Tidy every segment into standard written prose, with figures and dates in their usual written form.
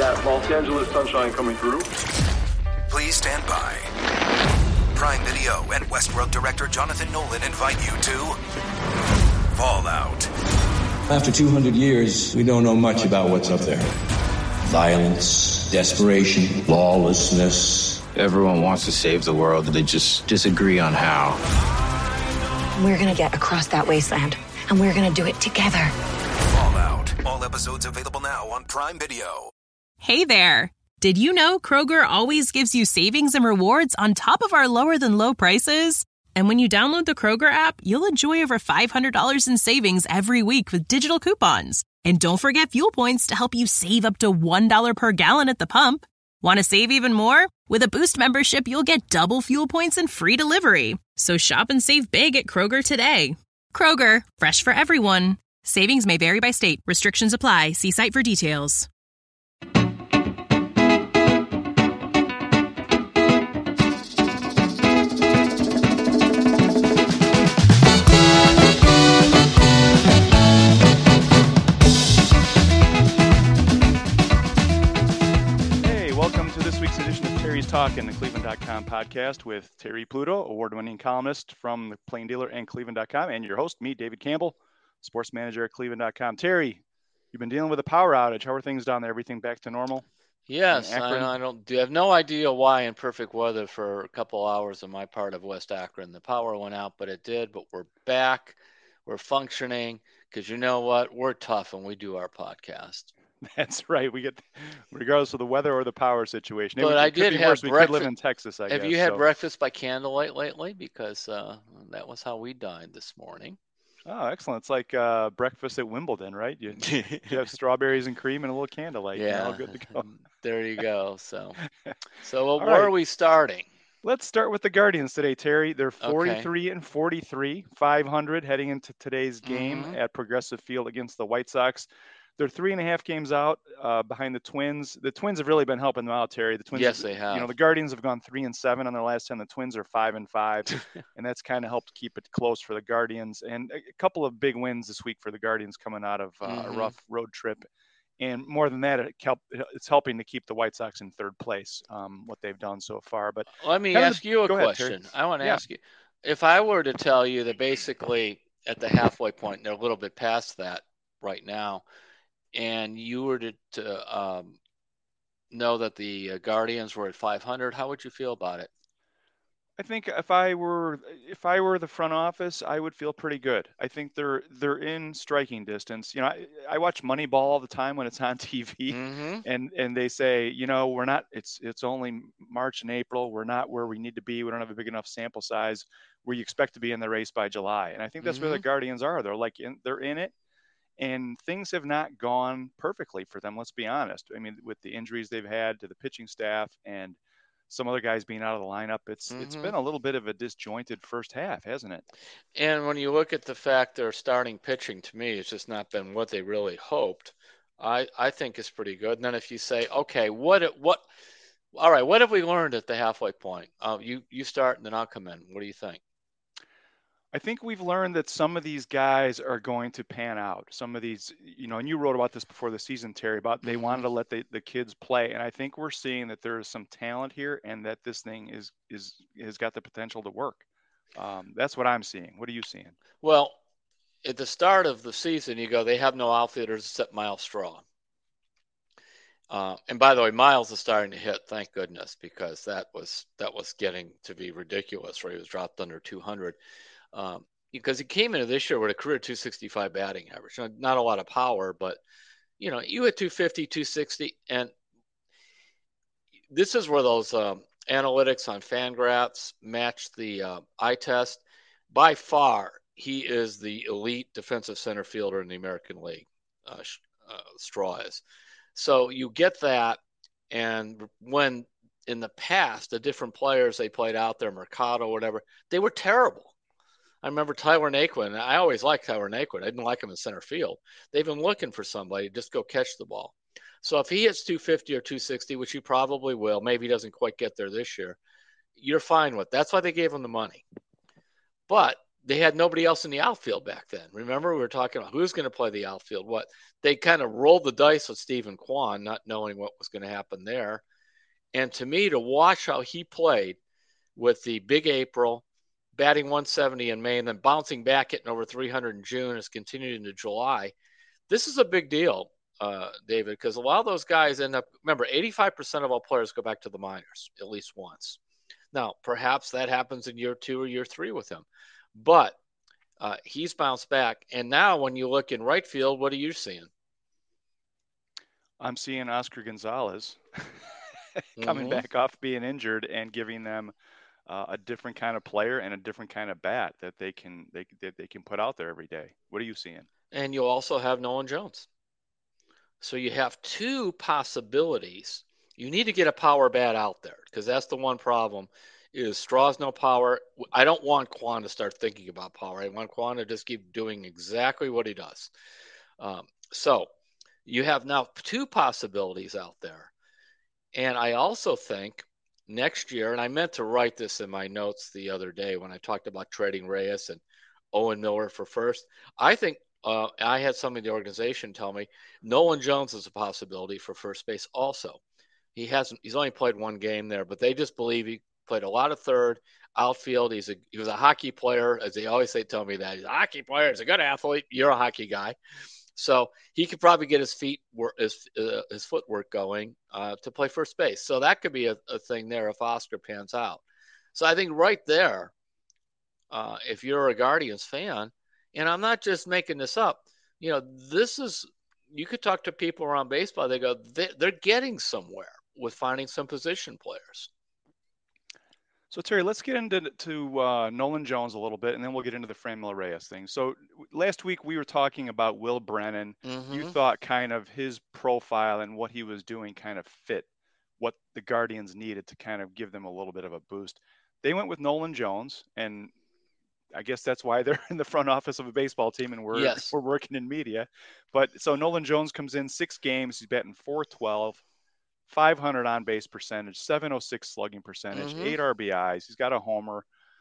that Los Angeles sunshine coming through. Please stand by. Prime Video and Westworld director Jonathan Nolan invite you to Fallout. After 200 years, we don't know much about what's up there. Violence, desperation, lawlessness. Everyone wants to save the world, they just disagree on how. We're gonna get across that wasteland, and we're gonna do it together. Fallout. All episodes available now on Prime Video. Hey there. Did you know Kroger always gives you savings and rewards on top of our lower-than-low prices? And when you download the Kroger app, you'll enjoy over $500 in savings every week with digital coupons. And don't forget fuel points to help you save up to $1 per gallon at the pump. Want to save even more? With a Boost membership, you'll get double fuel points and free delivery. So shop and save big at Kroger today. Kroger, fresh for everyone. Savings may vary by state. Restrictions apply. See site for details. Talking, the Cleveland.com podcast with Terry Pluto, award-winning columnist from the Plain Dealer and Cleveland.com, and your host, me, David Campbell, sports manager at Cleveland.com. Terry, you've been dealing with a power outage. How are things down there? Everything back to normal? Yes, I have no idea why in perfect weather for a couple hours in my part of West Akron. The power went out, but it did. But we're back. We're functioning because you know what? We're tough when we do our podcast. That's right. We get, regardless of the weather or the power situation. But I did have breakfast. We could live in Texas, I guess. Have you had breakfast by candlelight lately? Because that was how we dined this morning. Oh, excellent. It's like breakfast at Wimbledon, right? You have strawberries and cream and a little candlelight. Yeah. All good to go. There you go. So where are we starting? Let's start with the Guardians today, Terry. They're 43 and 43, 500 heading into today's game at Progressive Field against the White Sox. They're 3.5 games out behind the Twins. The Twins have really been helping them out, Terry. The Twins, yes, they have. You know, the Guardians have gone 3-7 on their last 10. The Twins are 5-5, and that's kind of helped keep it close for the Guardians. And a couple of big wins this week for the Guardians coming out of a rough road trip. And more than that, it's helping to keep the White Sox in third place. What they've done so far. But let me ask you a question. I want to ask you, if I were to tell you that basically at the halfway point, they're a little bit past that right now, and you were to know that the Guardians were at 500, how would you feel about it? I think if I were the front office, I would feel pretty good. I think they're in striking distance. You know, I watch Moneyball all the time when it's on TV, and they say, you know, we're not. It's only March and April. We're not where we need to be. We don't have a big enough sample size where you expect to be in the race by July. And I think that's where the Guardians are. They're in it. And things have not gone perfectly for them, let's be honest. I mean, with the injuries they've had to the pitching staff and some other guys being out of the lineup, it's been a little bit of a disjointed first half, hasn't it? And when you look at the fact they're starting pitching, to me, it's just not been what they really hoped. I think it's pretty good. And then if you say, okay, all right, what have we learned at the halfway point? You start and then I'll come in. What do you think? I think we've learned that some of these guys are going to pan out. Some of these, you know, and you wrote about this before the season, Terry, about they wanted to let the kids play. And I think we're seeing that there is some talent here and that this thing has got the potential to work. That's what I'm seeing. What are you seeing? Well, at the start of the season, you go, they have no outfielders except Miles Straw. And by the way, Miles is starting to hit, thank goodness, because that was getting to be ridiculous, where he was dropped under 200. Because he came into this year with a career 265 batting average. Not a lot of power, but, you know, you hit 250, 260. And this is where those analytics on Fangraphs match the eye test. By far, he is the elite defensive center fielder in the American League, Straw is. So you get that. And when in the past, the different players they played out there, Mercado, whatever, they were terrible. I remember Tyler Naquin. I always liked Tyler Naquin. I didn't like him in center field. They've been looking for somebody to just go catch the ball. So if he hits 250 or 260, which he probably will, maybe he doesn't quite get there this year, you're fine with. That's why they gave him the money. But they had nobody else in the outfield back then. Remember, we were talking about who's going to play the outfield. What they kind of rolled the dice with Stephen Kwan, not knowing what was going to happen there. And to me, to watch how he played with the big April, batting 170 in May, and then bouncing back, hitting over 300 in June, has continued into July. This is a big deal, David, because a lot of those guys end up. Remember, 85% of all players go back to the minors at least once. Now, perhaps that happens in year 2 or year 3 with him. But he's bounced back. And now when you look in right field, what are you seeing? I'm seeing Oscar Gonzalez coming back off being injured and giving them a different kind of player and a different kind of bat that they can put out there every day. What are you seeing? And you also have Nolan Jones. So you have two possibilities. You need to get a power bat out there because that's the one problem is Straw's no power. I don't want Kwan to start thinking about power. I want Kwan to just keep doing exactly what he does. So you have now two possibilities out there. And I also think next year, and I meant to write this in my notes the other day when I talked about trading Reyes and Owen Miller for first, I think I had somebody in the organization tell me Nolan Jones is a possibility for first base also. He's only played one game there, but they just believe he played a lot of third, outfield. He was a hockey player, as they always tell me that. He's a hockey player, he's a good athlete. You're a hockey guy. So he could probably get his footwork going to play first base. So that could be a thing there if Oscar pans out. So I think right there, if you're a Guardians fan, and I'm not just making this up, you could talk to people around baseball. They go, they're getting somewhere with finding some position players. So, Terry, let's get into Nolan Jones a little bit, and then we'll get into the Franmil Reyes thing. So last week we were talking about Will Brennan. Mm-hmm. You thought kind of his profile and what he was doing kind of fit what the Guardians needed to kind of give them a little bit of a boost. They went with Nolan Jones, and I guess that's why they're in the front office of a baseball team, and we're working in media. But so Nolan Jones comes in 6 games. He's batting .412. 500 on base percentage, 706 slugging percentage, 8 RBIs. He's got a homer.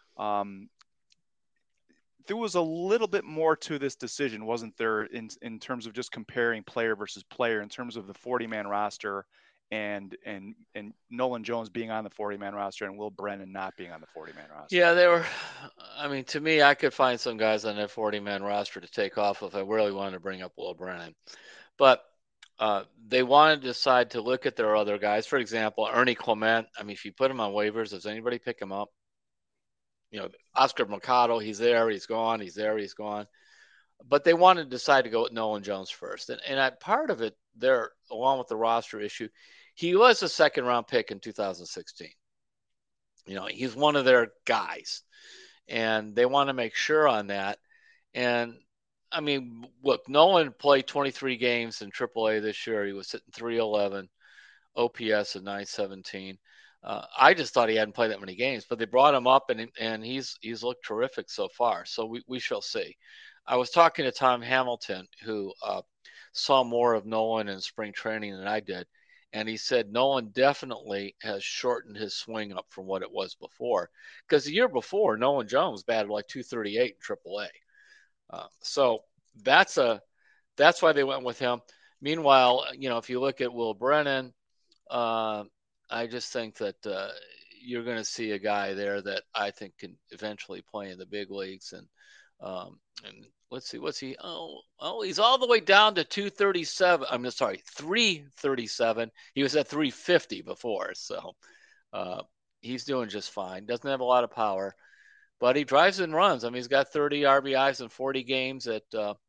There was a little bit more to this decision, wasn't there, in terms of just comparing player versus player, in terms of the 40-man roster and Nolan Jones being on the 40-man roster and Will Brennan not being on the 40-man roster? Yeah, they were. I mean, to me, I could find some guys on that 40-man roster to take off if I really wanted to bring up Will Brennan, but. They wanted to decide to look at their other guys. For example, Ernie Clement. I mean, if you put him on waivers, does anybody pick him up? Oscar Mercado, he's there, he's gone, he's there, he's gone. But they wanted to decide to go with Nolan Jones first. And part of it there, along with the roster issue, he was a second-round pick in 2016. He's one of their guys. And they want to make sure on that. And I mean, look, Nolan played 23 games in AAA this year. He was hitting .311, OPS of .917. I just thought he hadn't played that many games, but they brought him up, and he's looked terrific so far. So we shall see. I was talking to Tom Hamilton, who saw more of Nolan in spring training than I did, and he said Nolan definitely has shortened his swing up from what it was before. Because the year before, Nolan Jones batted like .238 in AAA. So that's why they went with him. Meanwhile, if you look at Will Brennan, I just think that you're going to see a guy there that I think can eventually play in the big leagues. And let's see, what's he? Oh, he's all the way down to 237. I'm sorry, 337. He was at 350 before, so he's doing just fine. Doesn't have a lot of power. But he drives and runs. I mean, he's got 30 RBIs in 40 games at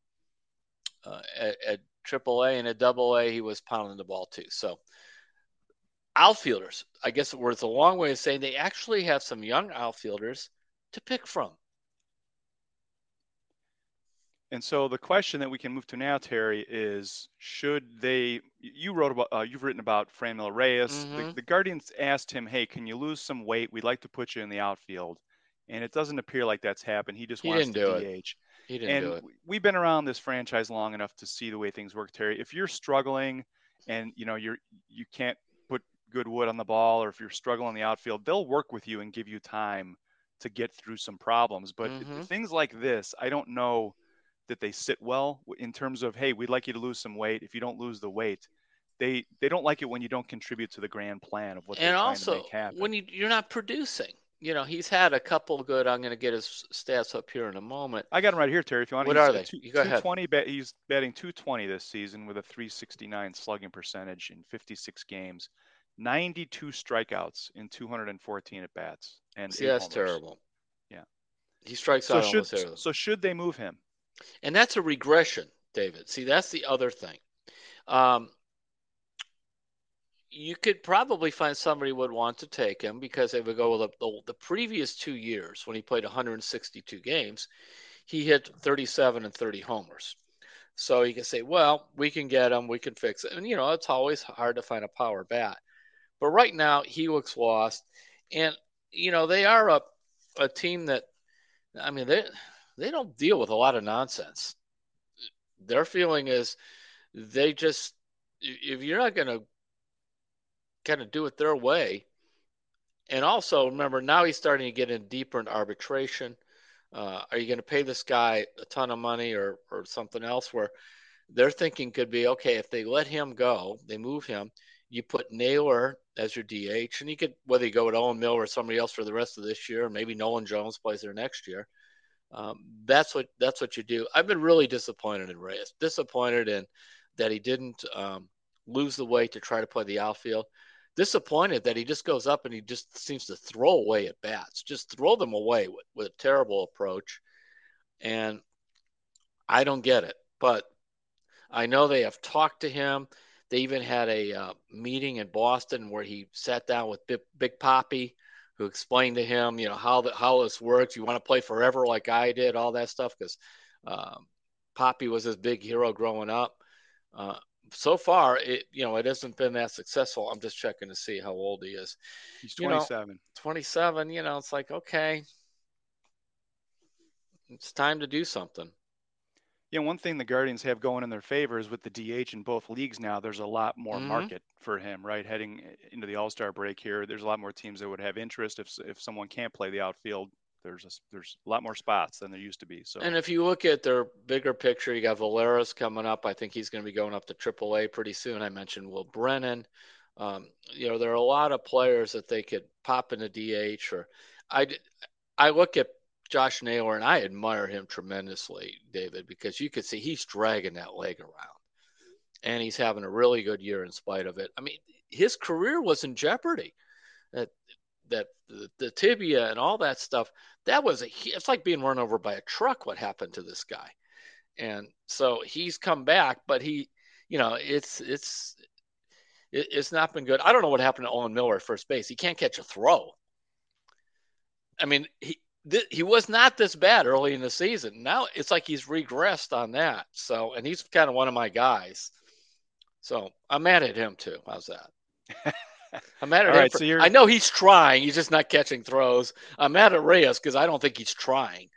AAA, and at AA he was pounding the ball too. So outfielders, I guess it's a long way of saying they actually have some young outfielders to pick from. And so the question that we can move to now, Terry, is should they? You've written about Franmil Reyes. Mm-hmm. The Guardians asked him, "Hey, can you lose some weight? We'd like to put you in the outfield." And it doesn't appear like that's happened. He wants to DH. He didn't do it. We've been around this franchise long enough to see the way things work, Terry. If you're struggling and you can't put good wood on the ball, or if you're struggling in the outfield, they'll work with you and give you time to get through some problems. But things like this, I don't know that they sit well in terms of, hey, we'd like you to lose some weight. If you don't lose the weight, they don't like it when you don't contribute to the grand plan of what they're trying to make happen. When you're not producing. He's had a couple good. I'm going to get his stats up here in a moment. I got him right here, Terry. If you want, what are they? You go ahead. He's batting .220 this season with a .369 slugging percentage in 56 games, 92 strikeouts in 214 at bats, and see, that's homers. Terrible. Yeah, he strikes out almost everything. So should they move him? And that's a regression, David. See, that's the other thing. You could probably find somebody who would want to take him because they would go with the previous 2 years when he played 162 games, he hit 37 and 30 homers. So you can say, well, we can get him, we can fix it. And, it's always hard to find a power bat. But right now, he looks lost. And, they are a team that, I mean, they don't deal with a lot of nonsense. Their feeling is they just, if you're not going to kind of do it their way. And also, remember, now he's starting to get in deeper into arbitration. Are you going to pay this guy a ton of money or something else where their thinking could be, okay, if they let him go, they move him, you put Naylor as your DH, and you could, whether you go with Owen Miller or somebody else for the rest of this year, maybe Nolan Jones plays there next year. That's what you do. I've been really disappointed in Reyes, disappointed in that he didn't lose the weight to try to play the outfield. Disappointed that he just goes up and he just seems to throw away at bats, just throw them away with a terrible approach. And I don't get it, but I know they have talked to him. They even had a meeting in Boston where he sat down with Big Papi, who explained to him, how this works. You want to play forever like I did, all that stuff, because Papi was his big hero growing up. So far, it hasn't been that successful. I'm just checking to see how old he is. He's 27. 27, it's like, okay, it's time to do something. Yeah, one thing the Guardians have going in their favor is with the DH in both leagues now, there's a lot more market for him, right? Heading into the All-Star break here, there's a lot more teams that would have interest if someone can't play the outfield. There's a lot more spots than there used to be. So, and if you look at their bigger picture, you got Valeras coming up. I think he's going to be going up to AAA pretty soon. I mentioned Will Brennan. There are a lot of players that they could pop in the DH. Or I look at Josh Naylor and I admire him tremendously, David, because you could see he's dragging that leg around, and he's having a really good year in spite of it. I mean, his career was in jeopardy. That the tibia and all that stuff, it's like being run over by a truck. What happened to this guy? And so he's come back, but it's not been good. I don't know what happened to Owen Miller at first base. He can't catch a throw. I mean, he was not this bad early in the season. Now it's like he's regressed on that. So, and he's kind of one of my guys. So I'm mad at him too. How's that? I'm mad at him. I know he's trying. He's just not catching throws. I'm mad at Reyes because I don't think he's trying.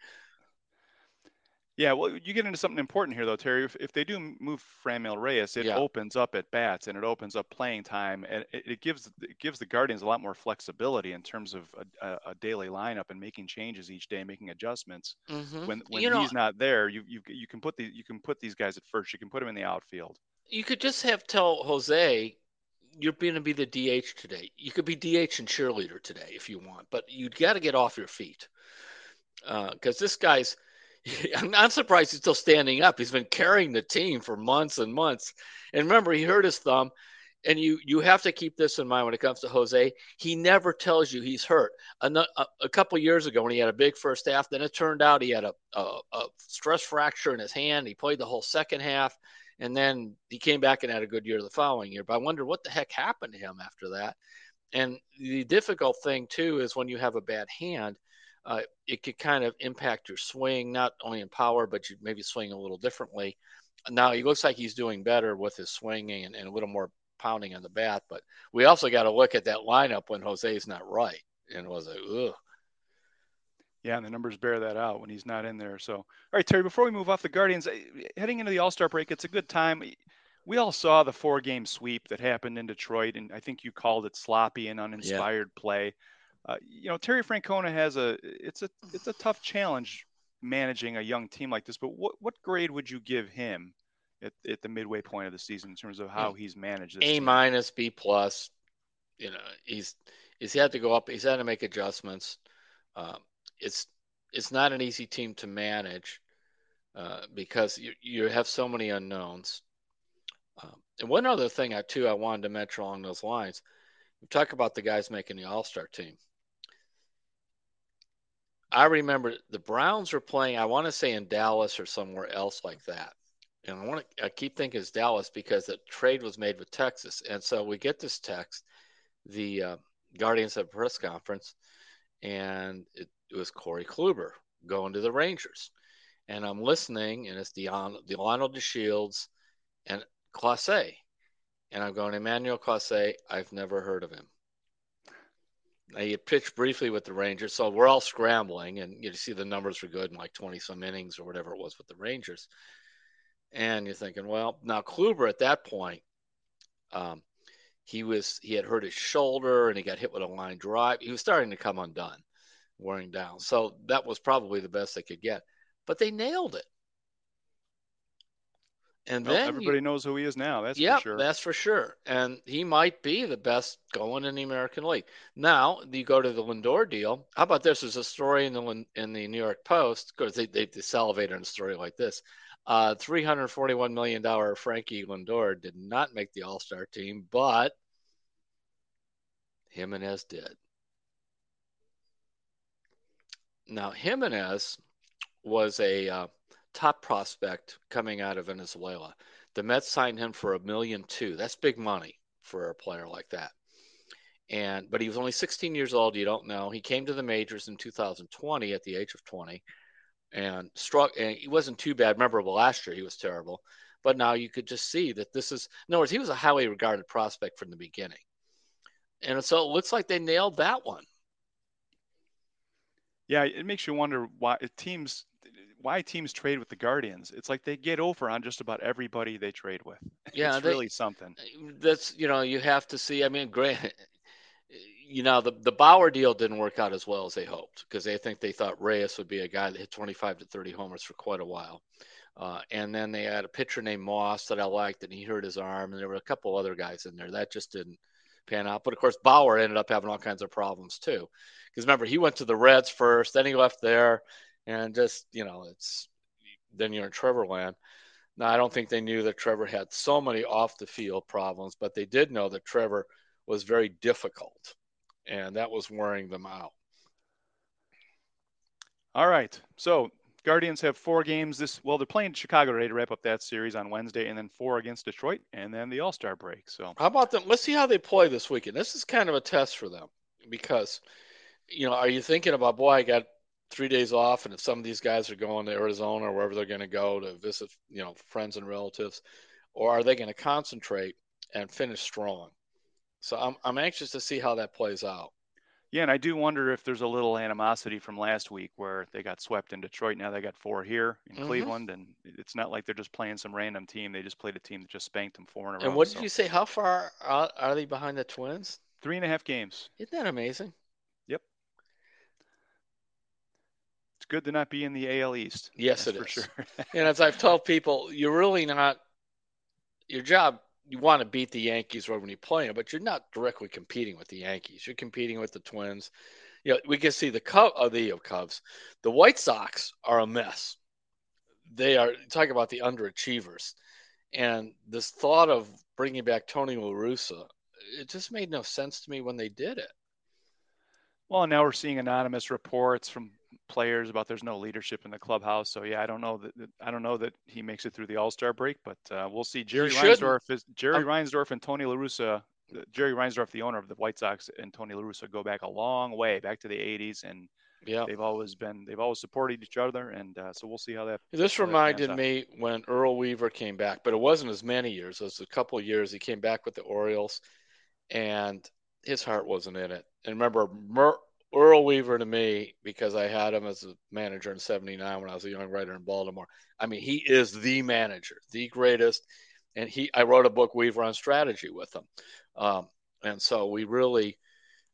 Yeah, well, you get into something important here, though, Terry. If they do move Franmil Reyes, it opens up at bats and it opens up playing time, and it gives the Guardians a lot more flexibility in terms of a daily lineup and making changes each day, making adjustments. When he's not there, you can put these guys at first. You can put them in the outfield. You could just tell Jose, you're going to be the DH today. You could be DH and cheerleader today if you want, but you got to get off your feet because this guy's. I'm not surprised he's still standing up. He's been carrying the team for months and months. And remember, he hurt his thumb. And you have to keep this in mind when it comes to Jose. He never tells you he's hurt. A couple of years ago when he had a big first half, then it turned out he had a stress fracture in his hand. He played the whole second half. And then he came back and had a good year the following year. But I wonder what the heck happened to him after that. And the difficult thing, too, is when you have a bad hand, it could kind of impact your swing, not only in power, but you maybe swing a little differently. Now, he looks like he's doing better with his swinging and a little more pounding on the bat. But we also got to look at that lineup when Jose's not right. And it was like, ugh. Yeah, and the numbers bear that out when he's not in there. So, all right, Terry, before we move off the Guardians, heading into the All-Star break, it's a good time. We all saw the 4-game sweep that happened in Detroit, and I think you called it sloppy and uninspired play. Terry Francona it's a tough challenge managing a young team like this. But what grade would you give him at the midway point of the season in terms of how he's managed this A team? minus, B plus. He's had to go up. He's had to make adjustments. It's not an easy team to manage because you have so many unknowns. And one other thing I wanted to mention along those lines, we talk about the guys making the All-Star team. I remember the Browns were playing, I want to say in Dallas or somewhere else like that. And I keep thinking it's Dallas because the trade was made with Texas. And so we get this text, the Guardians have a press conference, and it was Corey Kluber going to the Rangers. And I'm listening, and it's Delano DeShields and Clase. And I'm going, Emmanuel Clase, I've never heard of him. Now, he had pitched briefly with the Rangers, so we're all scrambling, and you see the numbers were good in like 20-some innings or whatever it was with the Rangers. And you're thinking, well, now Kluber at that point, he had hurt his shoulder, and he got hit with a line drive. He was starting to come undone, wearing down. So that was probably the best they could get. But they nailed it. And then everybody knows who he is now. That's for sure. That's for sure. And he might be the best going in the American League. Now you go to the Lindor deal. How about this? There's a story in the New York Post, because they salivate on a story like this. $341 million Frankie Lindor did not make the All-Star team, but Jimenez did. Now Jimenez was a top prospect coming out of Venezuela. The Mets signed him for $1.2 million. That's big money for a player like that. But he was only 16 years old. You don't know. He came to the majors in 2020 at the age of 20 and struck. And he wasn't too bad. Remember, last year he was terrible. But now you could just see that this is, in other words, he was a highly regarded prospect from the beginning. And so it looks like they nailed that one. Yeah, it makes you wonder why teams trade with the Guardians. It's like they get over on just about everybody they trade with. Yeah, it's really something. That's, you have to see. I mean, great. The Bauer deal didn't work out as well as they hoped, because they thought Reyes would be a guy that hit 25 to 30 homers for quite a while. And then they had a pitcher named Moss that I liked, and he hurt his arm, and there were a couple other guys in there that just didn't pan out. But of course, Bauer ended up having all kinds of problems too, because remember, he went to the Reds first, then he left there, and just then you're in Trevor land. Now, I don't think they knew that Trevor had so many off the field problems, but they did know that Trevor was very difficult, and that was wearing them out. All right, so Guardians have 4 games they're playing Chicago today to wrap up that series on Wednesday, and then 4 against Detroit, and then the All-Star break. So how about them? Let's see how they play this weekend. This is kind of a test for them, because are you thinking about, boy, I got 3 days off, and if some of these guys are going to Arizona or wherever they're going to go to visit, friends and relatives, or are they going to concentrate and finish strong? So I'm anxious to see how that plays out. Yeah, and I do wonder if there's a little animosity from last week where they got swept in Detroit. Now they got 4 here in Cleveland, and it's not like they're just playing some random team. They just played a team that just spanked them 4 in a row. And what did you say? How far are they behind the Twins? 3.5 games. Isn't that amazing? Yep. It's good to not be in the AL East. Yes, it is. For sure. And as I've told people, you're really not – your job – you want to beat the Yankees when you play them, but you're not directly competing with the Yankees. You're competing with the Twins. We can see the Cubs. The White Sox are a mess. They are – talk about the underachievers. And this thought of bringing back Tony La Russa, it just made no sense to me when they did it. Well, now we're seeing anonymous reports from players about there's no leadership in the clubhouse. So yeah, I don't know that he makes it through the All-Star break, but we'll see. Jerry Reinsdorf and Tony La Russa. Jerry Reinsdorf, the owner of the White Sox, and Tony La Russa go back a long way, back to the 80s, and they've always supported each other, and so we'll see how that. This reminded me when Earl Weaver came back, but it wasn't as many years. It was a couple of years. He came back with the Orioles, and his heart wasn't in it. And remember, Earl Weaver to me, because I had him as a manager in '79 when I was a young writer in Baltimore. I mean, he is the manager, the greatest. And I wrote a book, Weaver on Strategy, with him. And so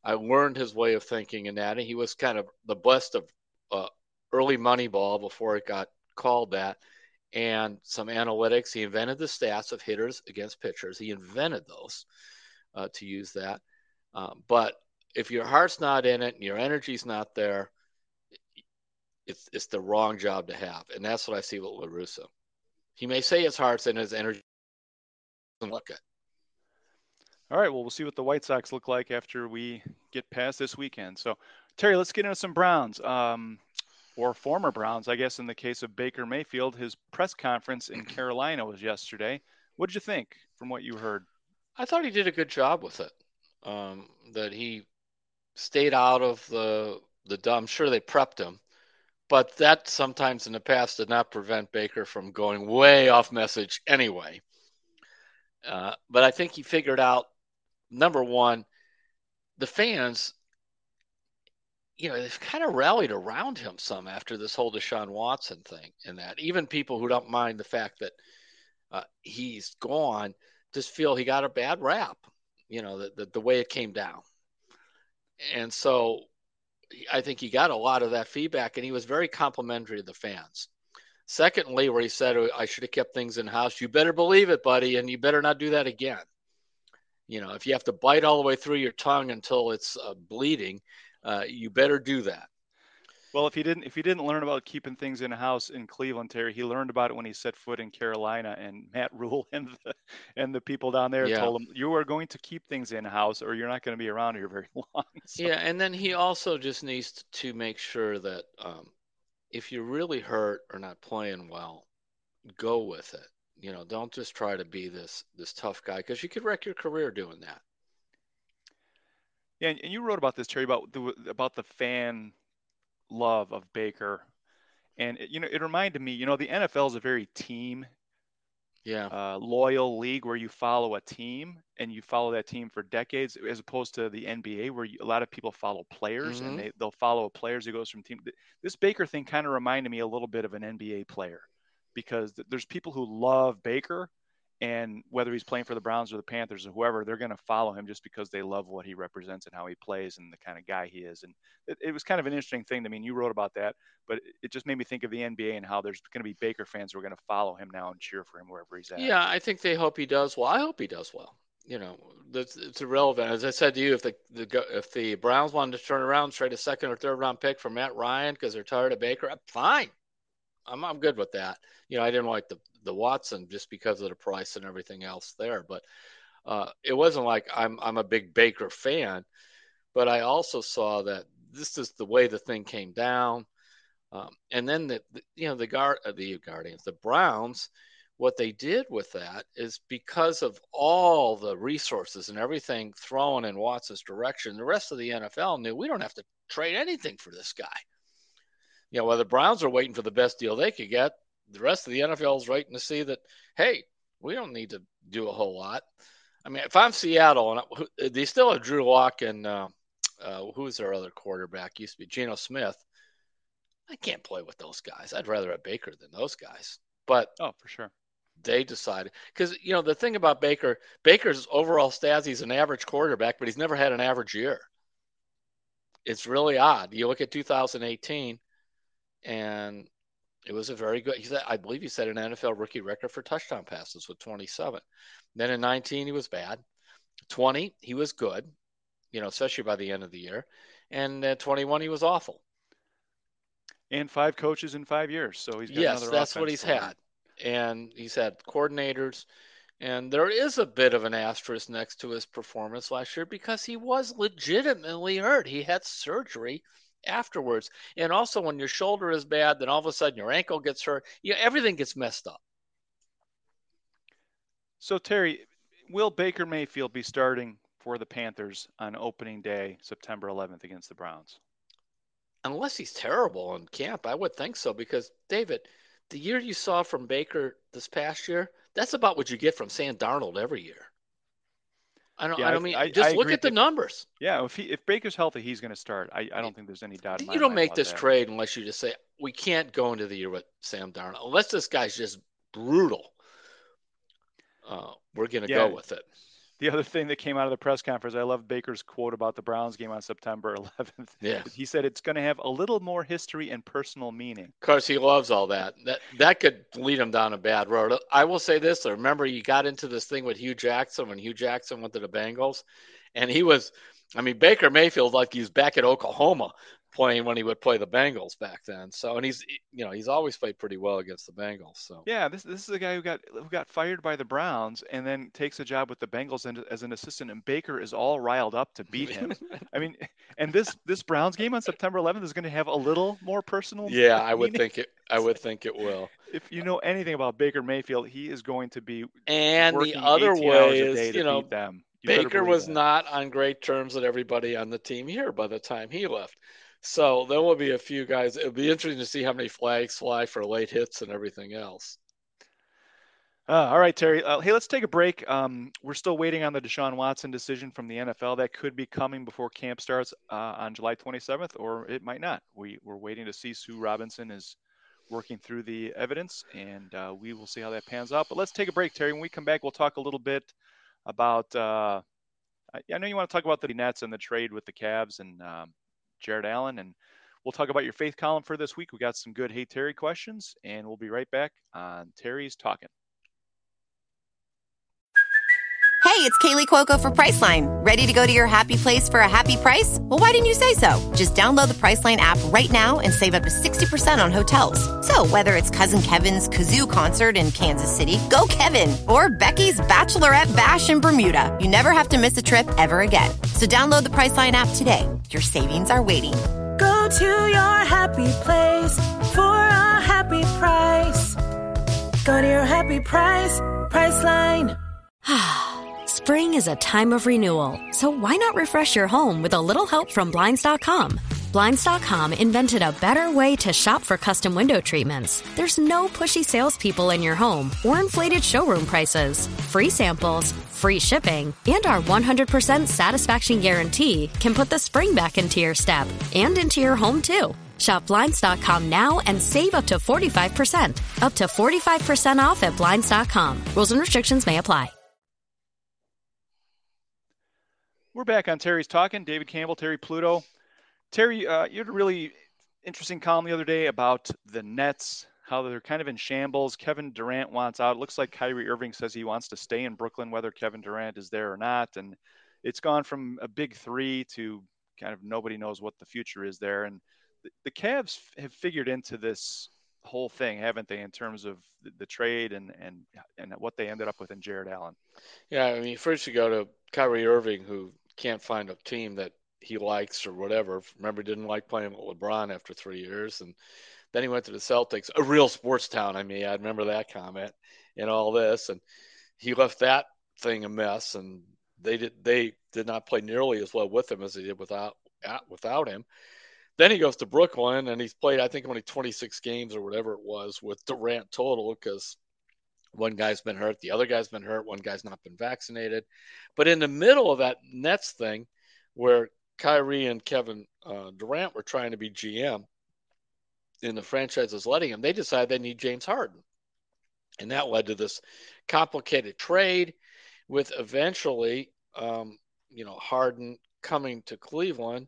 I learned his way of thinking in that, and he was kind of the best of early Moneyball before it got called that, and some analytics. He invented the stats of hitters against pitchers. He invented those to use that. But if your heart's not in it and your energy's not there, it's the wrong job to have. And that's what I see with La Russa. He may say his heart's in his energy doesn't look it. All right, well, we'll see what the White Sox look like after we get past this weekend. So, Terry, let's get into some Browns, or former Browns, I guess, in the case of Baker Mayfield. His press conference in Carolina was yesterday. What did you think from what you heard? I thought he did a good job with it, that he stayed out of the I'm sure they prepped him, but that sometimes in the past did not prevent Baker from going way off message anyway. But I think he figured out, number one, the fans, they've kind of rallied around him some after this whole Deshaun Watson thing, and that even people who don't mind the fact that he's gone just feel he got a bad rap, the way it came down. And so I think he got a lot of that feedback, and he was very complimentary to the fans. Secondly, where he said, I should have kept things in house. You better believe it, buddy, and you better not do that again. If you have to bite all the way through your tongue until it's bleeding, you better do that. Well, if he didn't learn about keeping things in house in Cleveland, Terry, he learned about it when he set foot in Carolina, and Matt Rule and the people down there told him, you are going to keep things in house or you're not going to be around here very long. So. Yeah, and then he also just needs to make sure that if you're really hurt or not playing well, go with it. Don't just try to be this tough guy, because you could wreck your career doing that. Yeah, and you wrote about this, Terry, about the fan love of Baker, and it reminded me, the NFL is a very team, loyal league where you follow a team and you follow that team for decades, as opposed to the NBA where a lot of people follow players, mm-hmm. and they'll follow players who goes from team. This Baker thing kind of reminded me a little bit of an NBA player, because there's people who love Baker, and whether he's playing for the Browns or the Panthers or whoever, they're going to follow him just because they love what he represents and how he plays and the kind of guy he is. And it was kind of an interesting thing. I mean, you wrote about that, but it just made me think of the NBA and how there's going to be Baker fans who are going to follow him now and cheer for him wherever he's at. Yeah, I think they hope he does well. I hope he does well. It's irrelevant. As I said to you, if the Browns wanted to turn around and trade a second or third round pick for Matt Ryan because they're tired of Baker, fine. I'm good with that. I didn't like the Watson just because of the price and everything else there, but it wasn't like I'm a big Baker fan, but I also saw that this is the way the thing came down. And then the Guardians, the Browns, what they did with that is because of all the resources and everything thrown in Watson's direction, the rest of the NFL knew we don't have to trade anything for this guy. While the Browns are waiting for the best deal they could get, the rest of the NFL is waiting to see that, hey, we don't need to do a whole lot. I mean, if I'm Seattle, and they still have Drew Lock and who's their other quarterback? Used to be Geno Smith. I can't play with those guys. I'd rather have Baker than those guys. But for sure, they decided, because the thing about Baker's overall stats, he's an average quarterback, but he's never had an average year. It's really odd. You look at 2018. And it was a very good, I believe he set an NFL rookie record for touchdown passes with 27. Then in 19, he was bad. 20, he was good, especially by the end of the year. And 21, he was awful. And 5 coaches in 5 years. So he's got another that's what he's had. And he's had coordinators. And there is a bit of an asterisk next to his performance last year because he was legitimately hurt. He had surgery afterwards. And also when your shoulder is bad, then all of a sudden your ankle gets hurt. Everything gets messed up. So Terry, will Baker Mayfield be starting for the Panthers on opening day, September 11th against the Browns? Unless he's terrible in camp, I would think so, because David, the year you saw from Baker this past year, that's about what you get from Sam Darnold every year. I look at the numbers. Yeah, if Baker's healthy, he's going to start. I don't think there's any doubt in my mind. You don't make about this that. trade unless you just say, we can't go into the year with Sam Darnold. Unless this guy's just brutal, we're going to go with it. The other thing that came out of the press conference, I love Baker's quote about the Browns game on September 11th. Yeah. He said it's going to have a little more history and personal meaning. Of course, he loves all that. That could lead him down a bad road. I will say this, though. Remember, you got into this thing with Hugh Jackson when Hugh Jackson went to the Bengals, and Baker Mayfield, like he was back at Oklahoma playing when he would play the Bengals back then. So, and he's always played pretty well against the Bengals. So yeah, this is a guy who got fired by the Browns and then takes a job with the Bengals as an assistant, and Baker is all riled up to beat him. I mean, and this Browns game on September 11th is going to have a little more personal. Yeah, I would think it will. If you know anything about Baker Mayfield, he is going to be and working the other 18 way hours a is day to beat them. Baker was not on great terms with everybody on the team here by the time he left. So there will be a few guys. It'll be interesting to see how many flags fly for late hits and everything else. All right, Terry. Hey, let's take a break. We're still waiting on the Deshaun Watson decision from the NFL. That could be coming before camp starts on July 27th, or it might not. We're waiting to see. Sue Robinson is working through the evidence, and we will see how that pans out. But let's take a break, Terry. When we come back, we'll talk a little bit about I know you want to talk about the Nets and the trade with the Cavs and Jared Allen, and we'll talk about your faith column for this week. We got some good Hey Terry questions, and we'll be right back on Terry's Talking. Hey, it's Kaylee Cuoco for Priceline. Ready to go to your happy place for a happy price? Well, why didn't you say so? Just download the Priceline app right now and save up to 60% on hotels. So whether it's Cousin Kevin's Kazoo Concert in Kansas City, go Kevin, or Becky's Bachelorette Bash in Bermuda, you never have to miss a trip ever again. So download the Priceline app today. Your savings are waiting. Go to your happy place for a happy price. Go to your happy price, Priceline. Spring is a time of renewal, so why not refresh your home with a little help from Blinds.com? Blinds.com invented a better way to shop for custom window treatments. There's no pushy salespeople in your home or inflated showroom prices. Free samples, free shipping, and our 100% satisfaction guarantee can put the spring back into your step and into your home, too. Shop Blinds.com now and save up to 45%. Up to 45% off at Blinds.com. Rules and restrictions may apply. We're back on Terry's Talking. David Campbell, Terry Pluto. Terry, you had a really interesting column the other day about the Nets, how they're kind of in shambles. Kevin Durant wants out. It looks like Kyrie Irving says he wants to stay in Brooklyn, whether Kevin Durant is there or not. And it's gone from a big three to kind of nobody knows what the future is there. And the Cavs have figured into this whole thing, haven't they, in terms of the trade and what they ended up with in Jared Allen? Yeah, I mean, first you go to Kyrie Irving, who can't find a team that he likes or whatever. Remember, didn't like playing with LeBron after 3 years. And then he went to the Celtics, a real sports town. I mean, I remember that comment and all this. And he left that thing a mess. And they did not play nearly as well with him as they did without him. Then he goes to Brooklyn, and he's played, I think, only 26 games or whatever it was with Durant total, because one guy's been hurt, the other guy's been hurt, one guy's not been vaccinated. But in the middle of that Nets thing, where Kyrie and Kevin Durant were trying to be GM, and the franchise was letting him, they decided they need James Harden. And that led to this complicated trade with eventually, Harden coming to Cleveland.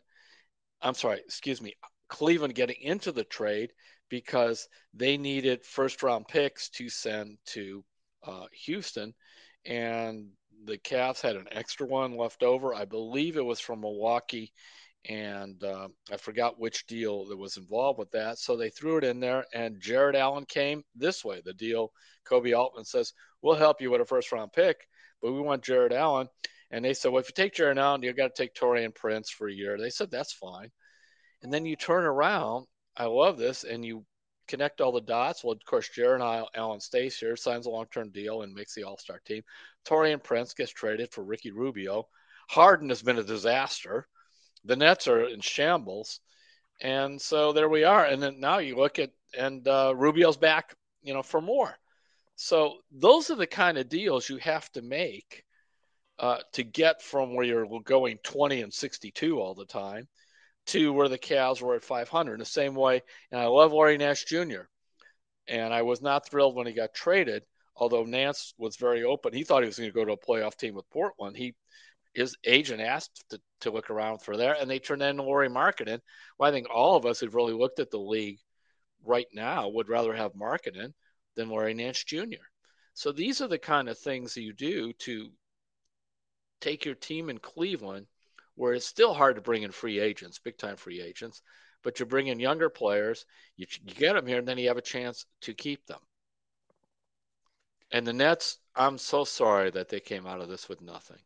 Cleveland getting into the trade because they needed first-round picks to send to Houston, and the Cavs had an extra one left over. I believe it was from Milwaukee, and I forgot which deal that was involved with that. So they threw it in there, and Jared Allen came this way. The deal, Kobe Altman says, we'll help you with a first-round pick, but we want Jared Allen. And they said, well, if you take Jared Allen, you've got to take Taurean Prince for a year. They said, that's fine. And then you turn around, I love this, and you connect all the dots. Well, of course, Jared Allen stays here, signs a long-term deal, and makes the All-Star team. Taurean Prince gets traded for Ricky Rubio. Harden has been a disaster. The Nets are in shambles. And so there we are. And then now you look at, and Rubio's back, for more. So those are the kind of deals you have to make to get from where you're going 20-62 all the time to where the Cavs were at 500 in the same way. And I love Larry Nash Jr. And I was not thrilled when he got traded although Nance was very open. He thought he was going to go to a playoff team with Portland. His agent asked to look around for there, and they turned in Lauri Markkanen. Well, I think all of us who've really looked at the league right now would rather have Markkanen than Larry Nance Jr. So these are the kind of things that you do to take your team in Cleveland, where it's still hard to bring in free agents, big-time free agents, but you bring in younger players, you get them here, and then you have a chance to keep them. And the Nets, I'm so sorry that they came out of this with nothing.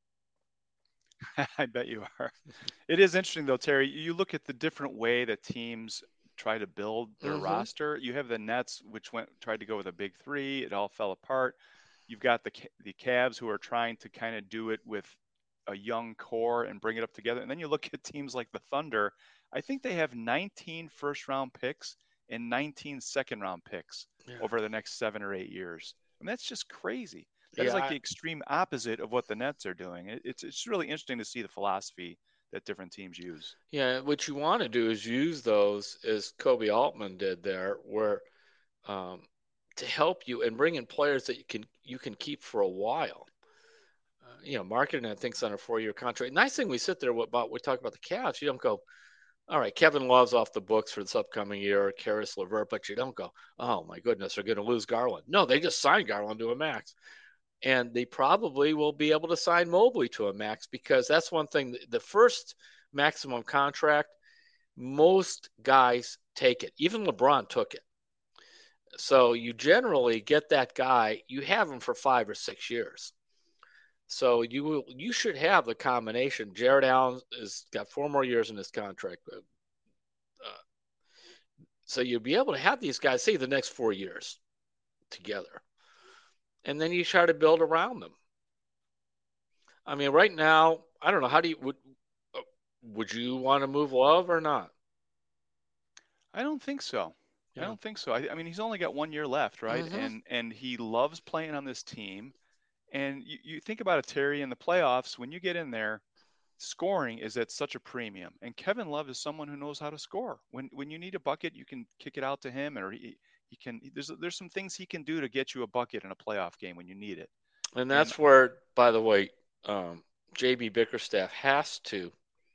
I bet you are. It is interesting, though, Terry. You look at the different way that teams try to build their roster. You have the Nets, which tried to go with a big three. It all fell apart. You've got the Cavs, who are trying to kind of do it with a young core and bring it up together. And then you look at teams like the Thunder. I think they have 19 first-round picks and 19 second-round picks over the next 7 or 8 years. And that's just crazy. That's like the extreme opposite of what the Nets are doing. It's really interesting to see the philosophy that different teams use. Yeah, what you want to do is use those, as Kobe Altman did there, where to help you and bring in players that you can keep for a while. Markkanen, I think, is on a 4-year contract. Nice thing we sit there we talk about the Cavs. You don't go, all right, Kevin Love's off the books for this upcoming year, Karis LeVert, but you don't go, oh my goodness, they're going to lose Garland. No, they just signed Garland to a max. And they probably will be able to sign Mobley to a max, because that's one thing. The first maximum contract, most guys take it. Even LeBron took it. So you generally get that guy, you have him for 5 or 6 years. So you should have the combination. Jared Allen has got 4 more years in his contract. So you'll be able to have these guys, say, the next 4 years together. And then you try to build around them. I mean, right now, I don't know. Would you want to move Love or not? I don't think so. Yeah. I don't think so. I mean, he's only got 1 year left, right? And he loves playing on this team. And you think about it, Terry, in the playoffs, when you get in there, scoring is at such a premium. And Kevin Love is someone who knows how to score. When you need a bucket, you can kick it out to him, or he can. There's some things he can do to get you a bucket in a playoff game when you need it. And that's where, by the way, JB Bickerstaff has to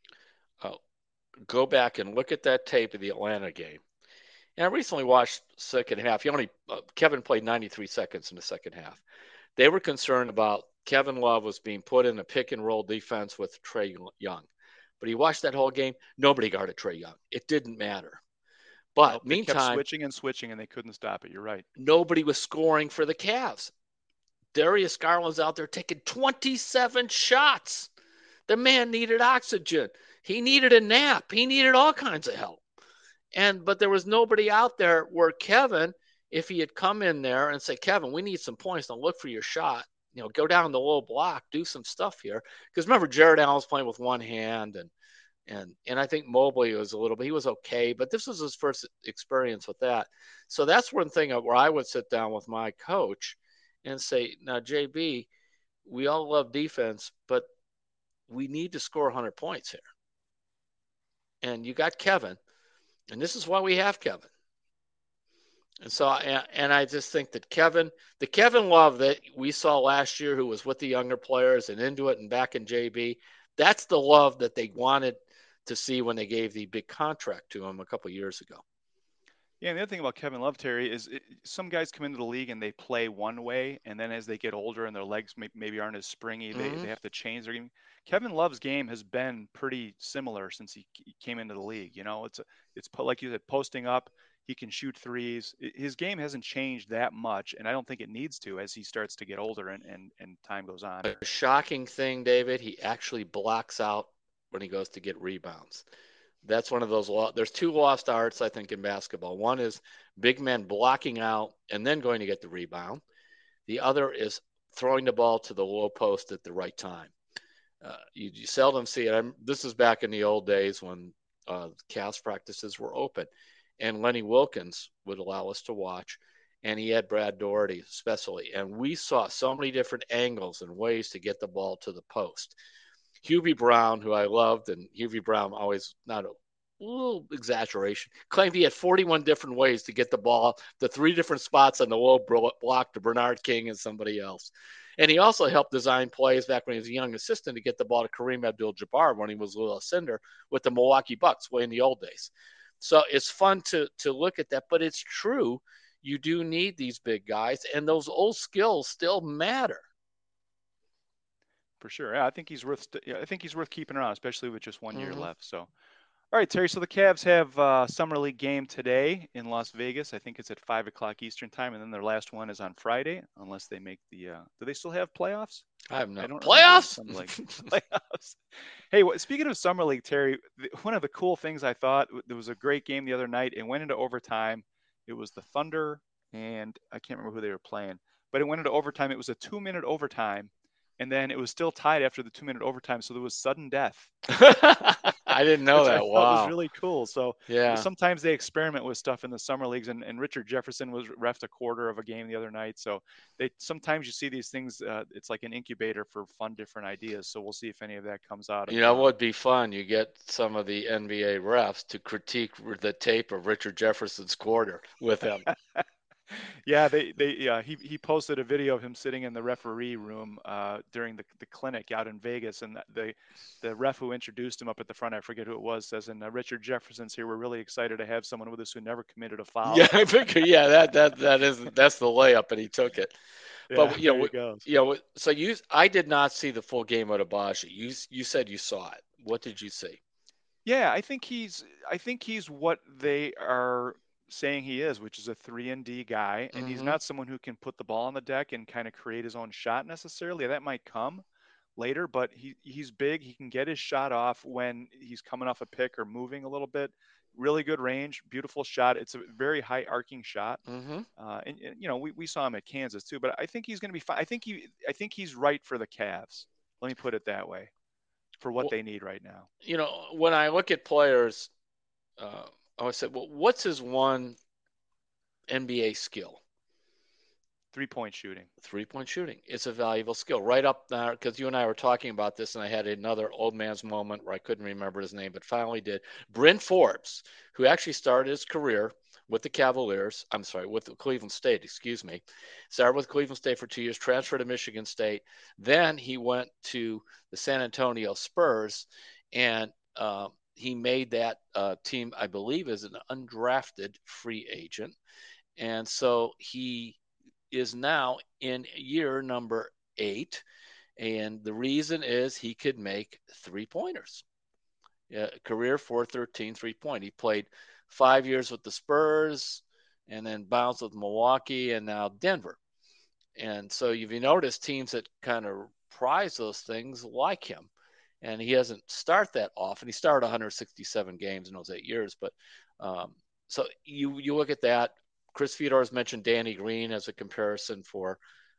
go back and look at that tape of the Atlanta game. And I recently watched second half. Kevin played 93 seconds in the second half. They were concerned about Kevin Love was being put in a pick and roll defense with Trae Young. But he watched that whole game. Nobody guarded Trae Young. It didn't matter. But meantime, kept switching, and they couldn't stop it. You're right. Nobody was scoring for the Cavs. Darius Garland's out there taking 27 shots. The man needed oxygen. He needed a nap. He needed all kinds of help. But there was nobody out there where Kevin, if he had come in there and say, Kevin, we need some points. Now look for your shot. Go down the low block, do some stuff here. Because remember, Jared Allen was playing with one hand, and I think Mobley was he was okay, but this was his first experience with that. So that's one thing where I would sit down with my coach and say, now, JB, we all love defense, but we need to score 100 points here. And you got Kevin, and this is why we have Kevin. And so, and I just think that the Kevin Love that we saw last year, who was with the younger players and into it and back in JB, that's the Love that they wanted to see when they gave the big contract to him a couple of years ago. Yeah, and the other thing about Kevin Love, Terry, is some guys come into the league and they play one way, and then as they get older and their legs maybe aren't as springy, they have to change their game. Kevin Love's game has been pretty similar since he came into the league. It's like you said, posting up. He can shoot threes. His game hasn't changed that much, and I don't think it needs to as he starts to get older and time goes on. A shocking thing, David, he actually blocks out when he goes to get rebounds. That's one of those there's 2 lost arts, I think, in basketball. One is big men blocking out and then going to get the rebound. The other is throwing the ball to the low post at the right time. You seldom see it. This is back in the old days when Cavs practices were open. And Lenny Wilkins would allow us to watch, and he had Brad Daugherty especially. And we saw so many different angles and ways to get the ball to the post. Hubie Brown, who I loved, and Hubie Brown always not little exaggeration, claimed he had 41 different ways to get the ball to 3 different spots on the low block to Bernard King and somebody else. And he also helped design plays back when he was a young assistant to get the ball to Kareem Abdul-Jabbar when he was a little Cinder with the Milwaukee Bucks way in the old days. So it's fun to look at that, but it's true. You do need these big guys, and those old skills still matter. For sure. Yeah, I think he's worth keeping around, especially with just 1 year left. So, all right, Terry. So the Cavs have a Summer League game today in Las Vegas. I think it's at 5:00 Eastern time, and then their last one is on Friday, unless they make the. Do they still have playoffs? I have no playoffs. Playoffs. Hey, speaking of Summer League, Terry, one of the cool things I thought, there was a great game the other night. It went into overtime. It was the Thunder, and I can't remember who they were playing, but it went into overtime. It was a 2-minute overtime. And then it was still tied after the 2-minute overtime, so there was sudden death. I didn't know that. Wow, it was really cool. So yeah, sometimes they experiment with stuff in the summer leagues, and Richard Jefferson was refed a quarter of a game the other night. So sometimes you see these things. It's like an incubator for fun, different ideas. So we'll see if any of that comes out. You know what would be fun? You get some of the NBA refs to critique the tape of Richard Jefferson's quarter with him. Yeah, he posted a video of him sitting in the referee room during the clinic out in Vegas, and the ref who introduced him up at the front, I forget who it was, says, "And Richard Jefferson's here. We're really excited to have someone with us who never committed a foul." Yeah, I figure. Yeah, that's the layup, and he took it. Yeah, but so I did not see the full game of Agbaji. You said you saw it. What did you see? Yeah, I think he's what they are saying he is, which is a 3-and-D guy, and he's not someone who can put the ball on the deck and kind of create his own shot necessarily. That might come later, but he's big. He can get his shot off when he's coming off a pick or moving a little bit. Really good range, beautiful shot. It's a very high arcing shot. And we saw him at Kansas too, but I think he's going to be fine. I think he's right for the Cavs. Let me put it that way, for what they need right now. When I look at players, I always said, well, what's his one NBA skill? 3-point shooting. 3-point shooting. It's a valuable skill. Right up there, because you and I were talking about this, and I had another old man's moment where I couldn't remember his name, but finally did. Bryn Forbes, who actually started his career with the Cavaliers. I'm sorry, with Cleveland State, excuse me. Started with Cleveland State for 2 years, transferred to Michigan State. Then he went to the San Antonio Spurs, and he made that team, I believe, as an undrafted free agent. And so he is now in year number 8. And the reason is he could make 3-pointers. Career .413 3-point. He played 5 years with the Spurs and then bounced with Milwaukee and now Denver. And so if you notice, teams that kind of prize those things like him. And he hasn't started that often. He started 167 games in those 8 years. But so you look at that. Chris Fedor has mentioned Danny Green as a comparison for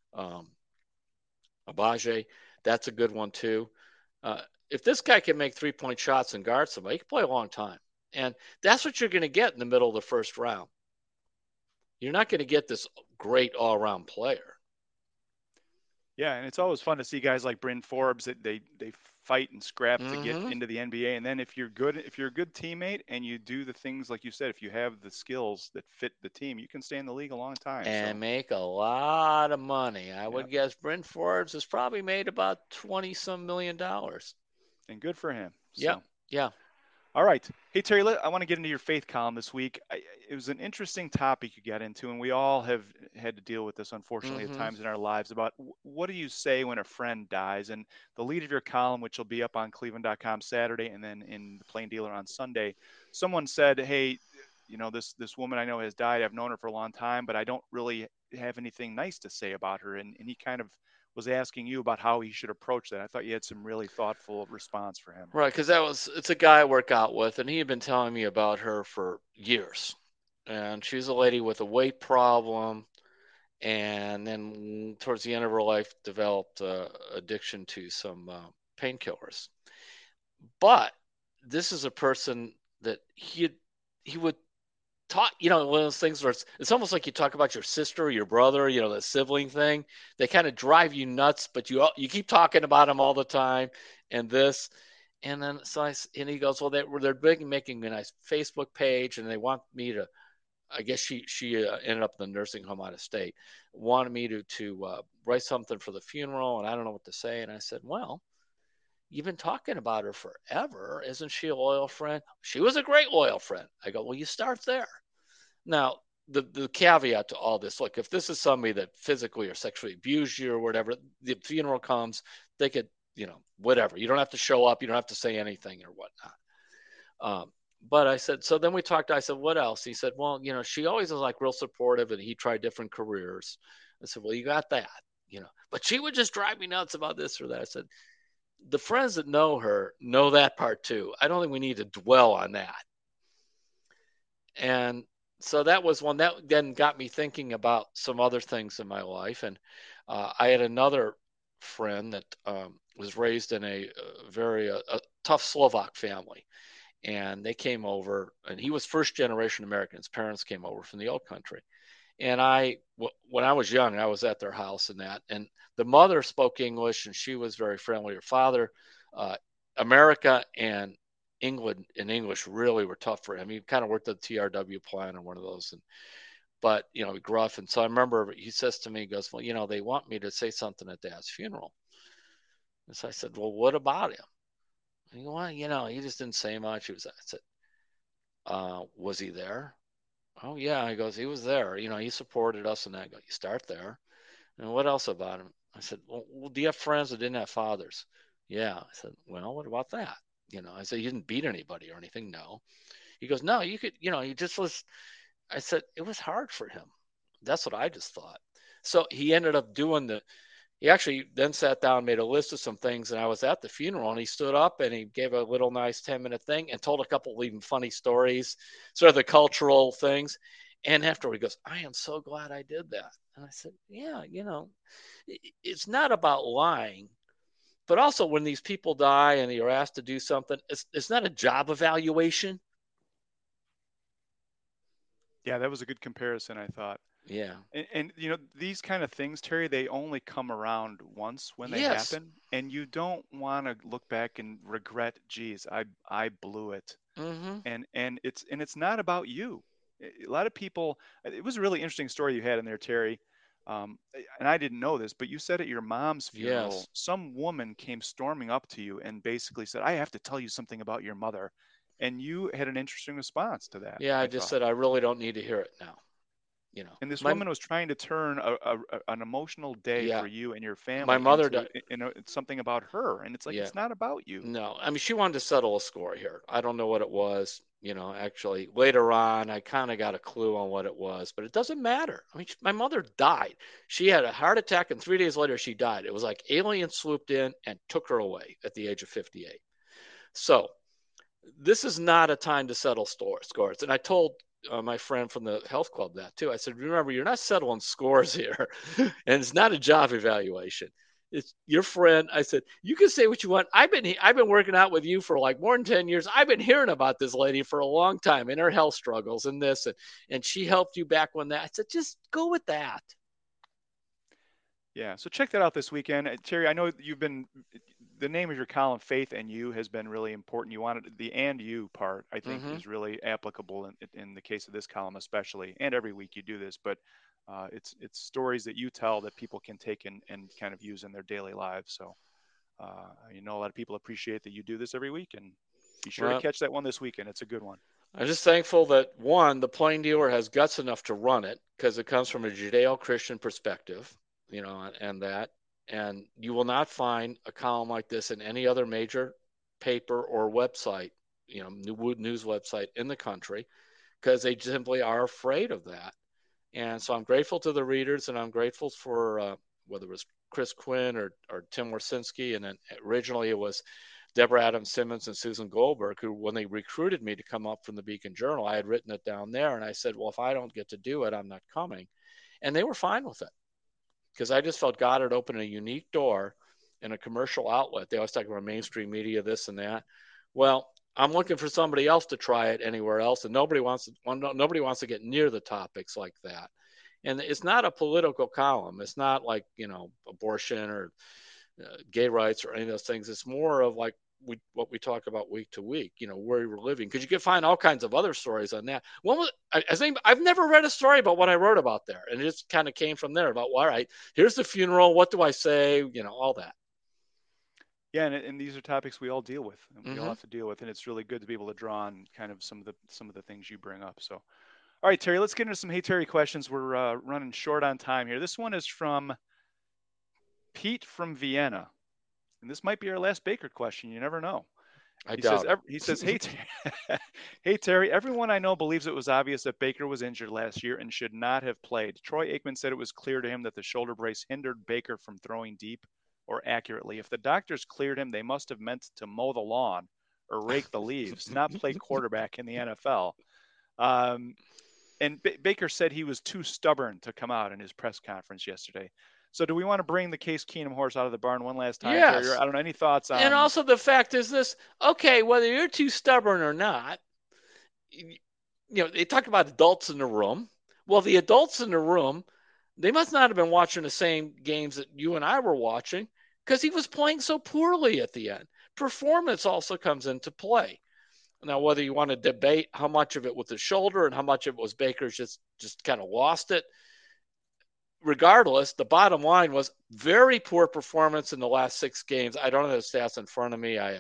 Agbaji. That's a good one too. If this guy can make 3-point shots and guard somebody, he can play a long time. And that's what you're going to get in the middle of the first round. You're not going to get this great all-around player. Yeah, and it's always fun to see guys like Bryn Forbes that they fight and scrap to get into the NBA. And then if you're a good teammate and you do the things like you said, if you have the skills that fit the team, you can stay in the league a long time and make a lot of money. I would guess Bryn Forbes has probably made about $20-some million. And good for him. So. Yeah. All right. Hey, Terry, I want to get into your faith column this week. It was an interesting topic you got into, and we all have had to deal with this, unfortunately, at times in our lives, about what do you say when a friend dies? And the lead of your column, which will be up on Cleveland.com Saturday and then in the Plain Dealer on Sunday, someone said, hey, this woman I know has died. I've known her for a long time, but I don't really have anything nice to say about her. And he kind of was asking you about how he should approach that. I thought you had some really thoughtful response for him. Right, because it's a guy I work out with, and he had been telling me about her for years. And she's a lady with a weight problem, and then towards the end of her life developed addiction to some painkillers. But this is a person that he would talk, one of those things where it's almost like you talk about your sister or your brother, the sibling thing. They kind of drive you nuts, but you keep talking about them all the time and this. And then and he goes, well, they're making a nice Facebook page, and they want me to. I guess she ended up in the nursing home out of state. Wanted me to write something for the funeral, and I don't know what to say. And I said, well, you've been talking about her forever. Isn't she a loyal friend? She was a great loyal friend. I go, well, you start there. Now, the caveat to all this, look, if this is somebody that physically or sexually abused you or whatever, the funeral comes, they could, whatever. You don't have to show up. You don't have to say anything or whatnot. But I said, so then we talked. I said, what else? He said, well, she always was like real supportive, and he tried different careers. I said, well, you got that, but she would just drive me nuts about this or that. I said, the friends that know her know that part too. I don't think we need to dwell on that. And so that was one that then got me thinking about some other things in my life. And I had another friend that was raised in a very tough Slovak family. And they came over, and he was first generation American. His parents came over from the old country. And when I was young, I was at their house and that. And the mother spoke English, and she was very friendly. Her father, America and England in English really were tough for him. He kind of worked at the TRW plant or one of those. But gruff. And so I remember he says to me, he goes, well, they want me to say something at Dad's funeral. And so I said, well, what about him? And he goes, well, he just didn't say much. I said, was he there? Oh, yeah. He goes, he was there. He supported us and that. I go, you start there. And what else about him? I said, well, do you have friends that didn't have fathers? Yeah. I said, well, what about that? I said, you didn't beat anybody or anything? No. He goes, no, you could, he just was. I said, it was hard for him. That's what I just thought. So he ended up he actually then sat down, made a list of some things, and I was at the funeral, and he stood up and he gave a little nice 10-minute thing and told a couple of even funny stories, sort of the cultural things. And afterward, he goes, I am so glad I did that. And I said, yeah, it's not about lying, but also when these people die and you're asked to do something, it's not a job evaluation. Yeah, that was a good comparison, I thought. Yeah. And these kind of things, Terry, they only come around once when they happen. And you don't want to look back and regret, geez, I blew it. Mm-hmm. And it's not about you. A lot of people, it was a really interesting story you had in there, Terry. And I didn't know this, but you said at your mom's funeral, some woman came storming up to you and basically said, I have to tell you something about your mother. And you had an interesting response to that. Yeah, I just said, I really don't need to hear it now. And this woman was trying to turn an emotional day for you and your family. My mother it's something about her, and it's like it's not about you. No, I mean, she wanted to settle a score here. I don't know what it was. Actually, later on, I kind of got a clue on what it was, but it doesn't matter. I mean, my mother died. She had a heart attack, and 3 days later, she died. It was like aliens swooped in and took her away at the age of 58. So this is not a time to settle scores. And I told my friend from the health club that too. I said, remember, you're not settling scores here, and it's not a job evaluation. It's your friend. I said, you can say what you want. I've been working out with you for like more than 10 years. I've been hearing about this lady for a long time and her health struggles and this, and she helped you back when that. I said, just go with that. Yeah. So check that out this weekend. Terry, I know the name of your column, Faith and You, has been really important. You wanted the and you part, I think, is really applicable in the case of this column, especially, and every week you do this, but it's stories that you tell that people can take and kind of use in their daily lives. So, a lot of people appreciate that you do this every week, and be sure to catch that one this weekend. It's a good one. I'm just thankful that the Plain Dealer has guts enough to run it because it comes from a Judeo-Christian perspective. And you will not find a column like this in any other major paper or website, news website in the country, because they simply are afraid of that. And so I'm grateful to the readers, and I'm grateful for whether it was Chris Quinn or Tim Warsinski, and then originally it was Deborah Adams Simmons and Susan Goldberg, who, when they recruited me to come up from the Beacon Journal, I had written it down there, and I said, well, if I don't get to do it, I'm not coming. And they were fine with it. Because I just felt God had opened a unique door in a commercial outlet. They always talk about mainstream media, this and that. Well, I'm looking for somebody else to try it anywhere else, and nobody wants to get near the topics like that. And it's not a political column. It's not like abortion or gay rights or any of those things. It's more of like what we talk about week to week, where we were living, because you can find all kinds of other stories on that. One was, I think I've never read a story about what I wrote about there, and it just kind of came from there about, well, all right, here's the funeral, what do I say, all that. Yeah, and these are topics we all deal with, and we all have to deal with, and it's really good to be able to draw on kind of some of the things you bring up. So, all right, Terry, let's get into some Hey Terry questions. We're running short on time here. This one is from Pete from Vienna, and this might be our last Baker question. You never know. He says, hey, Terry, everyone I know believes it was obvious that Baker was injured last year and should not have played. Troy Aikman said it was clear to him that the shoulder brace hindered Baker from throwing deep or accurately. If the doctors cleared him, they must have meant to mow the lawn or rake the leaves, not play quarterback in the NFL. And Baker said he was too stubborn to come out in his press conference yesterday. So do we want to bring the Case Keenum horse out of the barn one last time? Yes. Terry? I don't know. Any thoughts on? And also the fact is this, okay, whether you're too stubborn or not, they talk about adults in the room. Well, the adults in the room, they must not have been watching the same games that you and I were watching, because he was playing so poorly at the end. Performance also comes into play. Now, whether you want to debate how much of it was the shoulder and how much of it was Baker's just kind of lost it, regardless, the bottom line was very poor performance in the last 6 games. I don't have the stats in front of me. I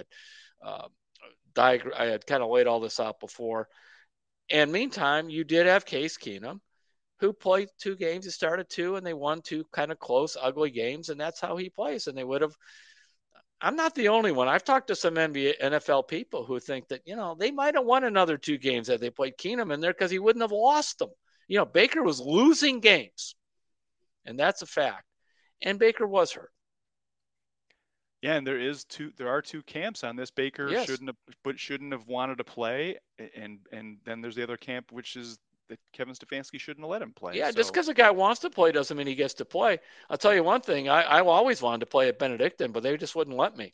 had kind of laid all this out before. And meantime, you did have Case Keenum, who played 2 games. He started 2, and they won 2 kind of close, ugly games, and that's how he plays. And they would have – I'm not the only one. I've talked to some NFL people who think that, they might have won another 2 games had they played Keenum in there because he wouldn't have lost them. Baker was losing games, and that's a fact. And Baker was hurt. Yeah, and there are 2 camps on this. Baker shouldn't have wanted to play, and then there's the other camp, which is that Kevin Stefanski shouldn't have let him play. Yeah, just because a guy wants to play doesn't mean he gets to play. I'll tell you one thing. I always wanted to play at Benedictine, but they just wouldn't let me.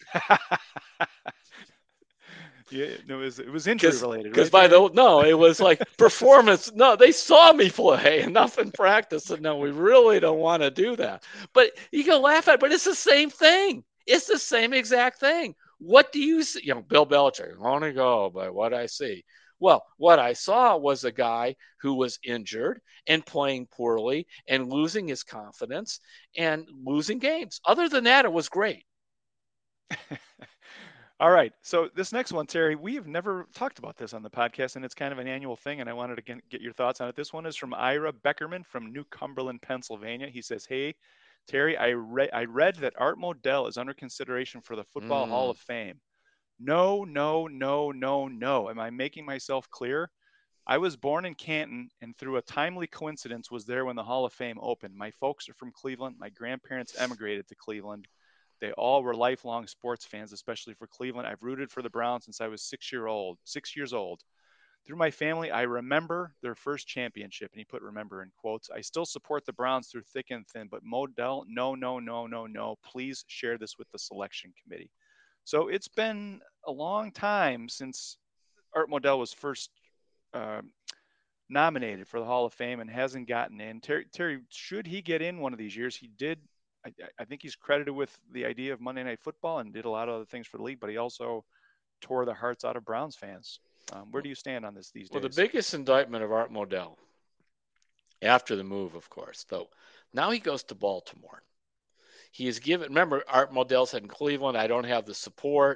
Yeah, no, it was injury related. Because it was like performance. No, they saw me play enough in practice, and no, we really don't want to do that. But you can laugh at it, but it's the same thing. It's the same exact thing. What do you see? Bill Belichick, I only go by what I see. Well, what I saw was a guy who was injured and playing poorly and losing his confidence and losing games. Other than that, it was great. All right. So this next one, Terry, we have never talked about this on the podcast, and it's kind of an annual thing, and I wanted to get your thoughts on it. This one is from Ira Beckerman from New Cumberland, Pennsylvania. He says, hey, Terry, I read that Art Modell is under consideration for the Football Hall of Fame. No. Am I making myself clear? I was born in Canton and through a timely coincidence was there when the Hall of Fame opened. My folks are from Cleveland. My grandparents emigrated to Cleveland. They all were lifelong sports fans, especially for Cleveland. I've rooted for the Browns since I was 6 years old. Through my family, I remember their first championship, and he put remember in quotes. I still support the Browns through thick and thin, but Modell, no. Please share this with the selection committee. So it's been a long time since Art Modell was first nominated for the Hall of Fame and hasn't gotten in. Terry, should he get in one of these years? He did. I think he's credited with the idea of Monday Night Football and did a lot of other things for the league, but he also tore the hearts out of Browns fans. Where do you stand on this these days? Well, the biggest indictment of Art Modell, after the move, of course, though, now he goes to Baltimore. He is given, remember, Art Modell said in Cleveland, I don't have the support.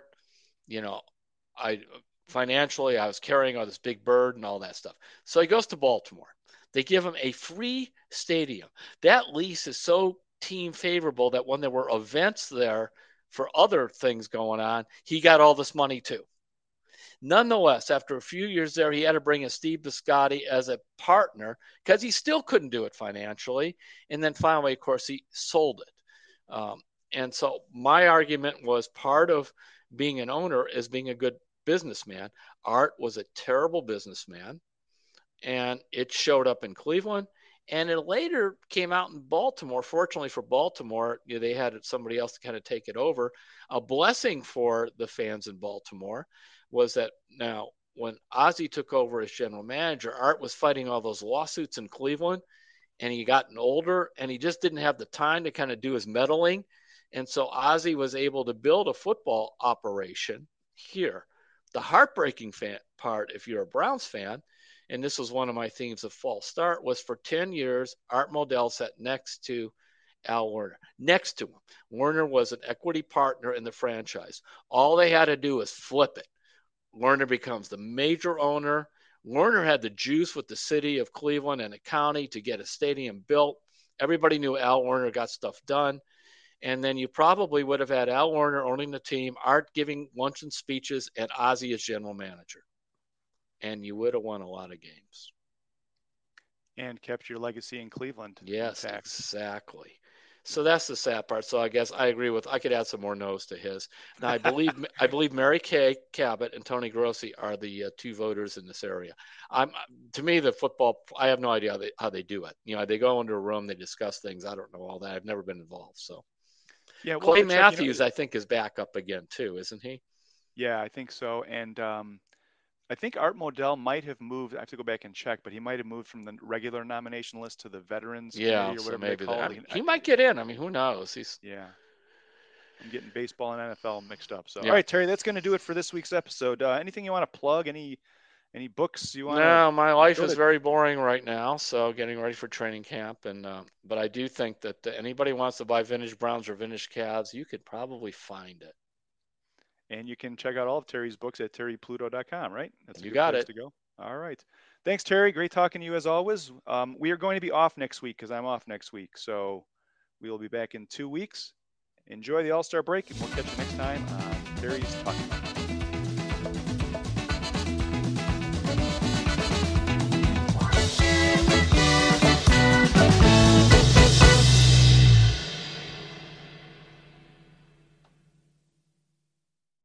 Financially, I was carrying all this big burden and all that stuff. So he goes to Baltimore. They give him a free stadium. That lease is so team favorable that when there were events there for other things going on, he got all this money too. Nonetheless, after a few years there, he had to bring in Steve Biscotti as a partner because he still couldn't do it financially. And then finally, of course, he sold it. And so my argument was part of being an owner is being a good businessman. Art was a terrible businessman, and it showed up in Cleveland. And it later came out in Baltimore. Fortunately for Baltimore, they had somebody else to kind of take it over. A blessing for the fans in Baltimore was that now when Ozzie took over as general manager, Art was fighting all those lawsuits in Cleveland, and he gotten older, and he just didn't have the time to kind of do his meddling. And so Ozzie was able to build a football operation here. The heartbreaking part, if you're a Browns fan, and this was one of my themes of false start, was for 10 years, Art Modell sat next to Al Werner. Next to him. Werner was an equity partner in the franchise. All they had to do was flip it. Werner becomes the major owner. Werner had the juice with the city of Cleveland and the county to get a stadium built. Everybody knew Al Werner got stuff done. And then you probably would have had Al Werner owning the team, Art giving luncheon speeches, and Ozzie as general manager. And you would have won a lot of games. And kept your legacy in Cleveland. Yes, exactly. So that's the sad part. So I guess I agree with, I could add some more no's to his. Now I believe Mary Kay Cabot and Tony Grossi are the two voters in this area. To me, the football, I have no idea how they do it. You know, they go into a room, they discuss things. I don't know all that. I've never been involved. So yeah, well, Clay Matthews, I think, is back up again too, isn't he? Yeah, I think so. And I think Art Modell might have moved. I have to go back and check, but he might have moved from the regular nomination list to the veterans committee or whatever they call it. He might get in. I mean, who knows? I'm getting baseball and NFL mixed up. So, all right, Terry, that's going to do it for this week's episode. Anything you want to plug? Any books you want? No, my life is very boring right now. So, getting ready for training camp, and but I do think that anybody wants to buy vintage Browns or vintage Cavs, you could probably find it. And you can check out all of Terry's books at terrypluto.com, right? That's you got it. To go. All right. Thanks, Terry. Great talking to you as always. We are going to be off next week because I'm off next week. So we will be back in 2 weeks. Enjoy the All-Star break, and we'll catch you next time on Terry's Talking.